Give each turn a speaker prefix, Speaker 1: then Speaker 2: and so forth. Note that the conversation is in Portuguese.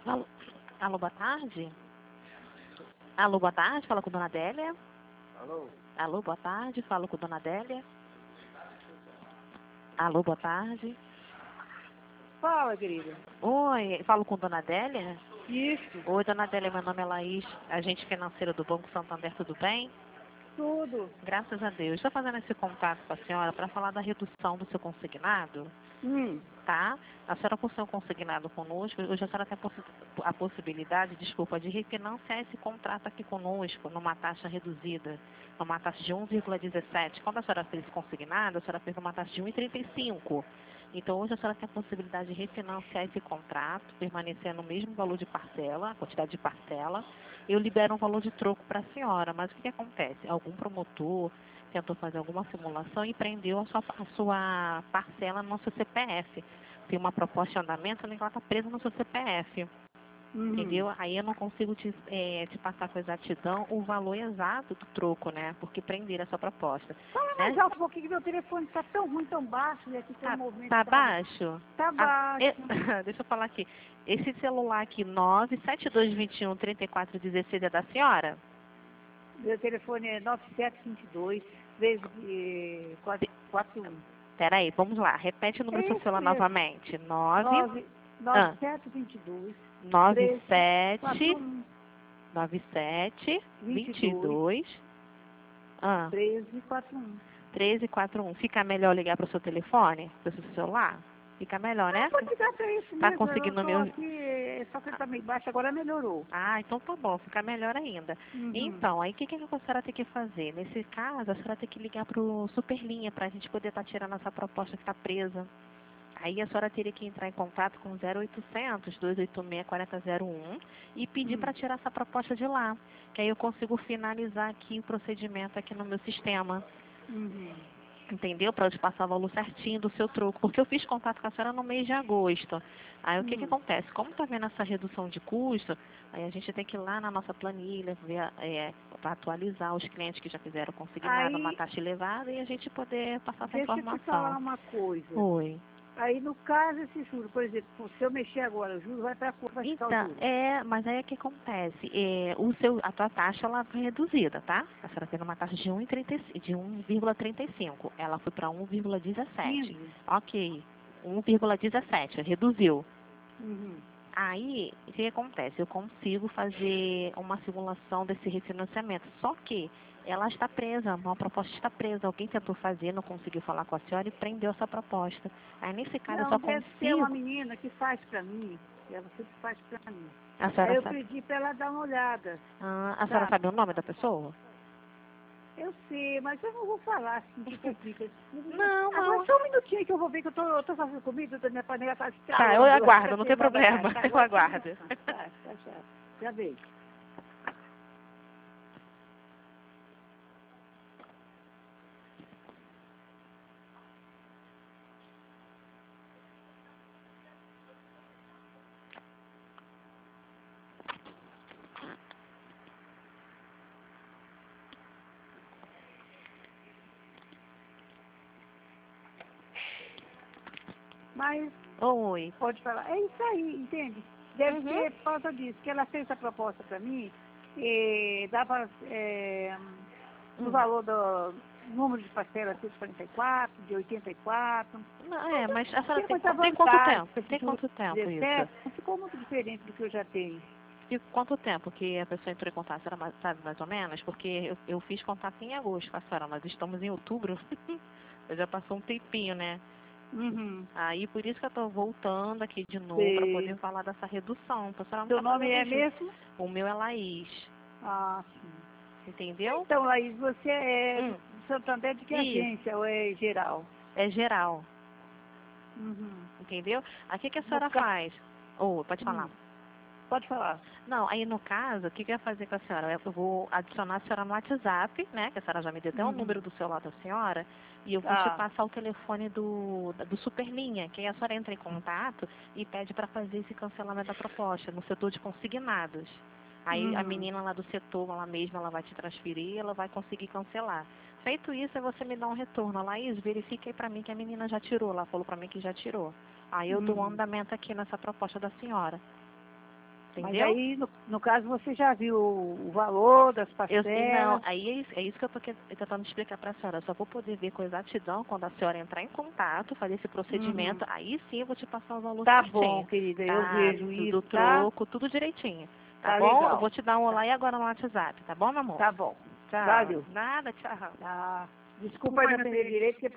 Speaker 1: Alô, alô, boa tarde. Alô, boa tarde, fala com Dona Adélia.
Speaker 2: Alô?
Speaker 1: Alô, boa tarde, falo com Dona Adélia. Alô, boa tarde.
Speaker 3: Fala, querida.
Speaker 1: Oi, falo com Dona Adélia.
Speaker 3: Isso,
Speaker 1: Oi, Dona Adélia, meu nome é Laís, agente financeira do Banco Santander, tudo bem?
Speaker 3: tudo.
Speaker 1: Graças a Deus. Estou fazendo esse contato com a senhora para falar da redução do seu consignado, tá? A senhora, por ser um consignado conosco, hoje a senhora tem a possibilidade, desculpa, de refinanciar esse contrato aqui conosco numa taxa reduzida, numa taxa de 1,17. Quando a senhora fez esse consignado, a senhora fez uma taxa de 1,35. Então, hoje a senhora tem a possibilidade de refinanciar esse contrato, permanecer no mesmo valor de parcela, a quantidade de parcela. Eu libero um valor de troco para a senhora, mas o que acontece? Algum promotor tentou fazer alguma simulação e prendeu a sua parcela no seu CPF. Tem uma proposta de andamento, ela está presa no seu CPF. Entendeu? Aí eu não consigo te passar com exatidão o valor exato do troco, né? Porque prenderam a sua proposta.
Speaker 3: Fala mais alto um pouquinho que meu telefone tá tão ruim, tão baixo, e aqui tem um movimento.
Speaker 1: Tá baixo?
Speaker 3: Tá baixo.
Speaker 1: Deixa eu falar aqui. Esse celular aqui, 97221-3416, é da senhora?
Speaker 3: Meu telefone é 9722 1341.
Speaker 1: Peraí, vamos lá. Repete o número do seu celular novamente.
Speaker 3: 9722
Speaker 1: 97
Speaker 3: 41
Speaker 1: 97 22
Speaker 3: 1341.
Speaker 1: 1341. Fica melhor ligar para o seu telefone, para o seu celular? Fica melhor, né?
Speaker 3: Pode ligar pra isso
Speaker 1: Tá
Speaker 3: mesmo.
Speaker 1: conseguindo
Speaker 3: Eu tô
Speaker 1: me ouvir?
Speaker 3: aqui, só que ele tá meio baixo, agora melhorou.
Speaker 1: Ah, então tá bom, fica melhor ainda. Então, aí o que a senhora tem que fazer? Nesse caso, a senhora tem que ligar pro Superlinha para a gente poder estar tirando essa proposta que está presa. Aí a senhora teria que entrar em contato com 0800 286 4001 e pedir para tirar essa proposta de lá. Que aí eu consigo finalizar aqui o procedimento aqui no meu sistema. Entendeu? Para eu te passar o valor certinho do seu troco. Porque eu fiz contato com a senhora no mês de agosto. Aí o que acontece? Como está vendo essa redução de custo, aí a gente tem que ir lá na nossa planilha, ver para atualizar os clientes que já fizeram consignado, uma taxa elevada, e a gente poder passar essa informação.
Speaker 3: Deixa eu te falar uma coisa.
Speaker 1: Oi.
Speaker 3: Aí, no caso, esse juro, por exemplo, se eu mexer agora, o juro vai para quanto vai ficar o
Speaker 1: Então,
Speaker 3: juro?
Speaker 1: mas aí o que acontece? A tua taxa ela foi reduzida, tá? A senhora teve uma taxa de 1,35. Ela foi para 1,17. Ok, 1,17, reduziu. Aí, o que acontece? Eu consigo fazer uma simulação desse refinanciamento. Só que ela está presa, uma proposta está presa. Alguém tentou fazer, não conseguiu falar com a senhora e prendeu essa proposta. Aí, nesse caso, eu só
Speaker 3: Deve ser uma
Speaker 1: consigo...
Speaker 3: menina que faz para mim. Ela sempre faz para mim.
Speaker 1: A senhora
Speaker 3: Aí eu
Speaker 1: sabe?
Speaker 3: pedi para ela dar uma olhada.
Speaker 1: A senhora sabe o nome da pessoa?
Speaker 3: Eu sei, mas eu não vou falar assim que complica.
Speaker 1: Não.
Speaker 3: Agora só um minutinho que eu vou ver que eu tô fazendo comida, da minha panela tá estralando.
Speaker 1: Tá, eu aguardo, não tem problema. Eu aguardo.
Speaker 3: Tá. Já veio. Mas
Speaker 1: Oi.
Speaker 3: pode falar. É isso aí, entende? Deve ser por causa disso, que ela fez essa proposta para mim, dava no valor do número de parcela de 44, de 84.
Speaker 1: Não, mas a senhora tem
Speaker 3: vantagem,
Speaker 1: quanto tempo? Tem
Speaker 3: esse
Speaker 1: quanto tempo
Speaker 3: 17,
Speaker 1: isso?
Speaker 3: não ficou muito diferente do que eu já tenho.
Speaker 1: E quanto tempo que a pessoa entrou em contato? A senhora sabe mais ou menos? Porque eu fiz contato em agosto com a senhora, nós estamos em outubro. Já passou um tempinho, né? Aí por isso que eu estou voltando aqui de novo para poder falar dessa redução. A senhora não
Speaker 3: Seu
Speaker 1: tá
Speaker 3: nome é
Speaker 1: fazendo isso.
Speaker 3: mesmo?
Speaker 1: O meu é Laís.
Speaker 3: Ah, sim.
Speaker 1: Entendeu?
Speaker 3: Então, Laís, você é do Santander de que
Speaker 1: Isso.
Speaker 3: agência ou é geral?
Speaker 1: É geral. Entendeu? Aí o que a senhora faz? Pode falar.
Speaker 3: Pode falar.
Speaker 1: Não, aí no caso, o que eu ia fazer com a senhora? Eu vou adicionar a senhora no WhatsApp, né? Que a senhora já me deu até o número do celular da senhora. E eu vou te passar o telefone do Superlinha, que aí a senhora entra em contato e pede para fazer esse cancelamento da proposta no setor de consignados. Aí a menina lá do setor, ela mesma, ela vai te transferir e ela vai conseguir cancelar. Feito isso, aí você me dá um retorno. Laís, verifique aí para mim que a menina já tirou. Ela falou para mim que já tirou. Aí eu dou um andamento aqui nessa proposta da senhora. Entendeu?
Speaker 3: Mas aí, no caso, você já viu o valor das parcelas?
Speaker 1: Não, aí é isso que eu estou tentando explicar para a senhora. Eu só vou poder ver com exatidão quando a senhora entrar em contato, fazer esse procedimento. Aí sim eu vou te passar o valor certinho.
Speaker 3: Tá bom, querida, eu vejo isso,
Speaker 1: do troco, tudo direitinho. Tá bom?
Speaker 3: Legal.
Speaker 1: Eu vou te dar um olá agora no WhatsApp, tá bom, meu amor?
Speaker 3: Tá bom.
Speaker 1: Tchau.
Speaker 3: Valeu.
Speaker 1: Nada, tchau.
Speaker 3: Desculpa aí não atender direito, porque